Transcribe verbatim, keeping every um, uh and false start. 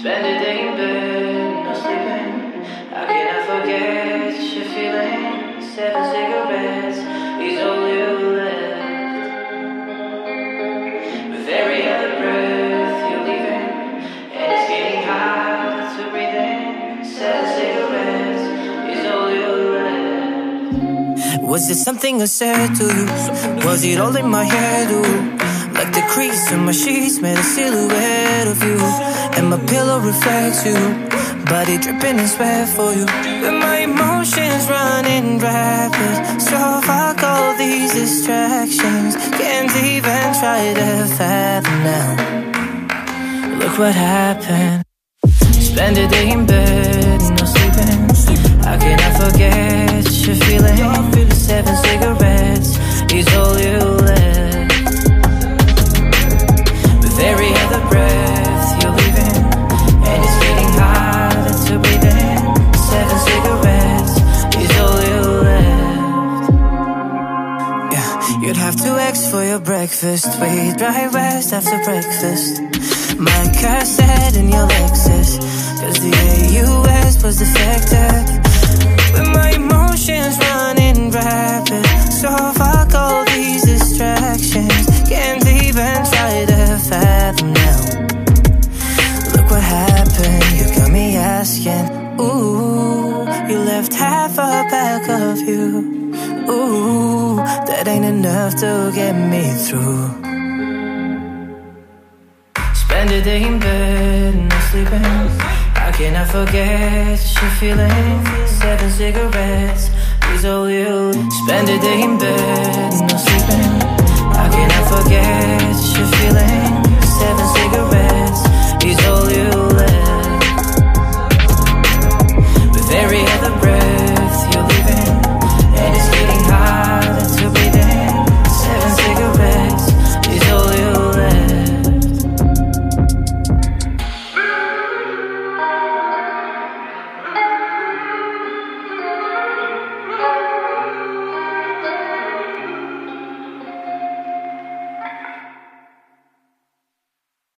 Spend a day in bed, no sleeping. How can I forget your feeling? Seven cigarettes is all you left. With every other breath you're leaving, and it's getting hard to breathe in. Seven cigarettes is all you left. Was it something I said to you? Was it all in my head, ooh? Like the crease in my sheets made a silhouette of you, and my pillow reflects you, body dripping in sweat for you. With my emotions running rapid, so fuck all these distractions. Can't even try to fathom now. Look what happened. Spend a day in bed, no sleeping. How can I forget your feeling? Seven cigarettes is all you left. With every other breath you're leaving, and it's getting harder to breathe in. Seven cigarettes is all you left. Yeah, you'd have two eggs for your breakfast. Wait right west after breakfast. My cassette in your Lexus, cause the A U S was defective. With my emotions running rapid, so fuck all these distractions. Can't even try to fathom now. Look what happened, you got me asking. Ooh, you left half a pack of you. Ooh, that ain't enough to get me through. Spend a day in bed, no sleeping. How can I forget your feeling? Seven cigarettes is all you. Spend a day in bed, no sleeping. How can I forget your feeling? Seven cigarettes is all